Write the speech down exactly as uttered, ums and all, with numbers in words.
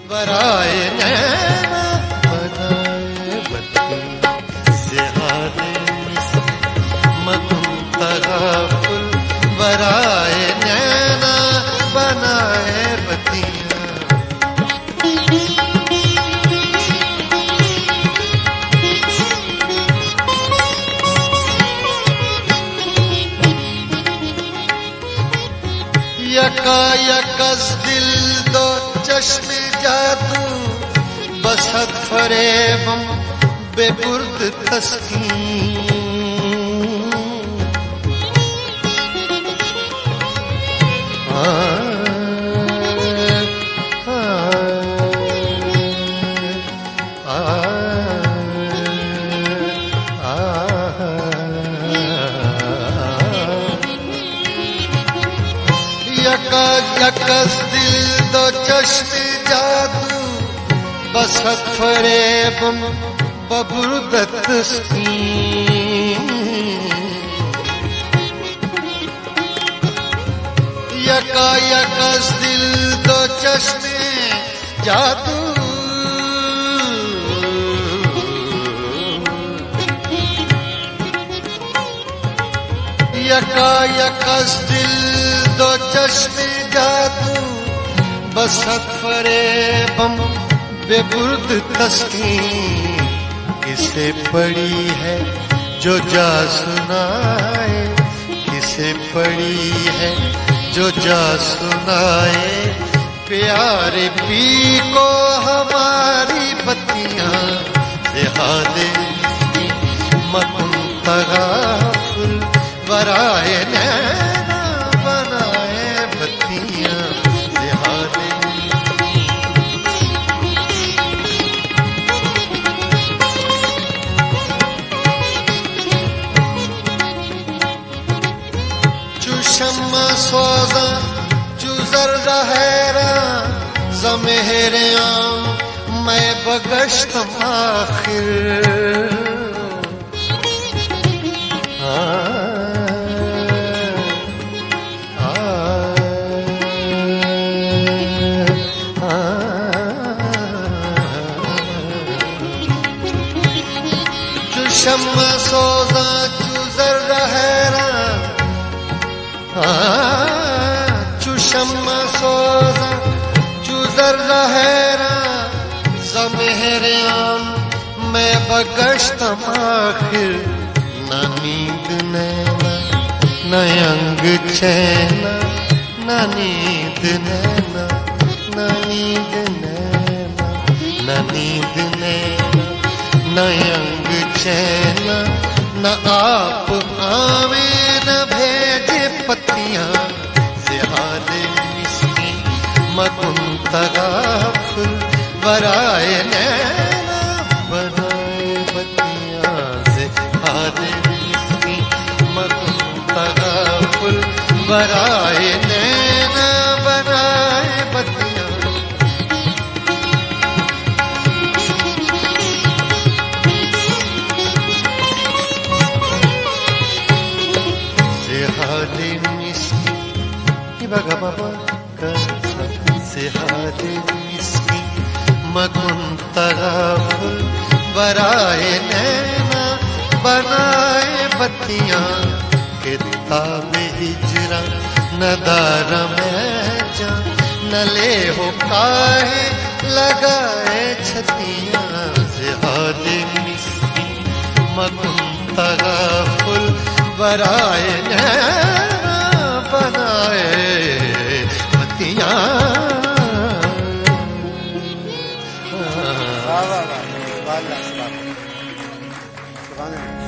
बराए नैना बनाए बत्ती ज़िहारे मकुम तगाफुल बराए नैना बनाए बत्तियां। यका यकस दिल दो चश्मे जादू बसत फरेबम बेबुर्द तस्कीन। यका यकस दिल दो चश्मे जादू बसत फरेबम बबुर्दत तस्कीन। यका यकस दिल दो चश्मे जादू यका यकस दिल दो चश्मे जादू बसत फरेबम बेबुर्द तस्कीन। किसे पड़ी है जो जा सुनाए, किसे पड़ी है जो जा सुनाए, प्यारे पी को हमारी बत्तियां ज़िहारे मकुम तगाफुल बराए नैना बनाए बत्तियां ज़िहारे। शम्मा सोजा चुजर रहरा ज़मेहरिया मैं बगश्तम आखिर। आ, आ, आ, शम्मा सोजा चुजर रहरा चुशम्मा सोजा चुजर रहरा ज़मेहरियां मैं बगश्तम आखिर। न नींद नैना न अंग चैना, न नींद नैना न नींद नैना, न नींद नैना न अंग चैना, न आप आवे न भेजे पत्तियां ज़िहारे मिस्की मकुम तगाफुल बराए नैना बनाए बत्तियां ज़िहारे मिस्की मकुम तगाफुल बराए नैना बनाए बत्तियां। ज़िहारे मिस्की बगा बाबा कसा ज़िहारे मिस्की मकुम तगाफुल बराए नैना बनाए बत्तियां। किताबे हिजरा न दारा में जा, न ले हो काहे लगाए छतियां ज़िहारे मिस्की मकुम तगाफुल बराए नैना बनाए बत्तियां। वाह वाह वाह वाह।